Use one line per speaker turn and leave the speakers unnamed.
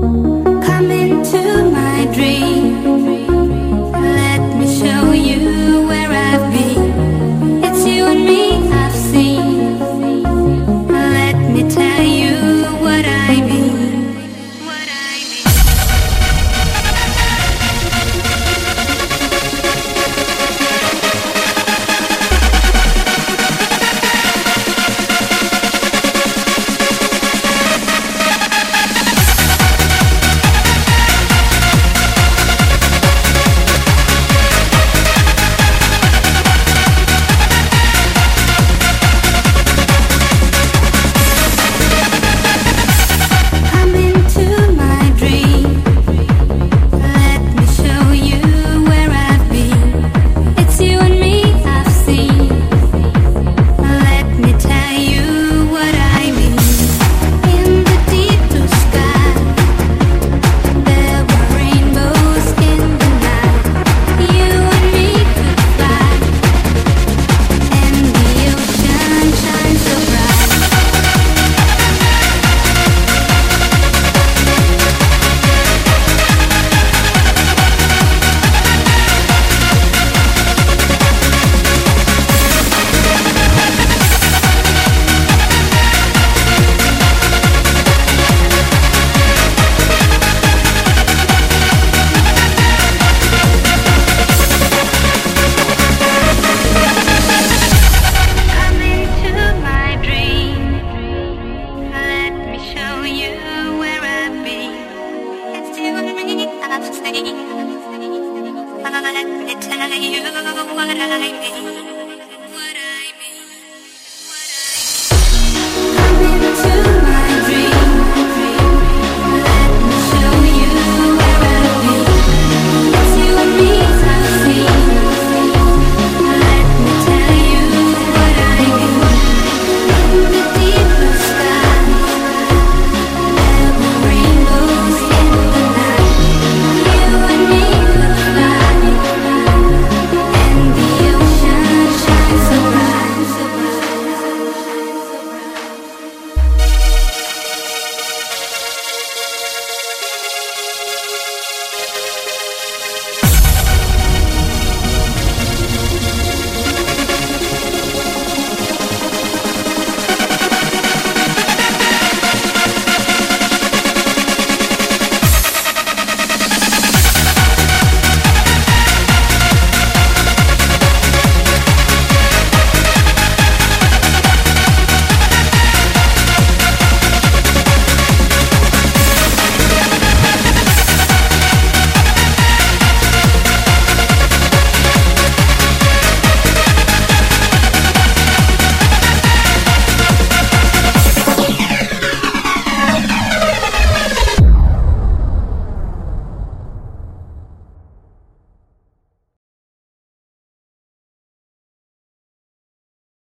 Come into my dream. Let me show you where I've been. It's you and me I've seen. Let me tell you what I mean. What I mean. Let me tell you what I mean.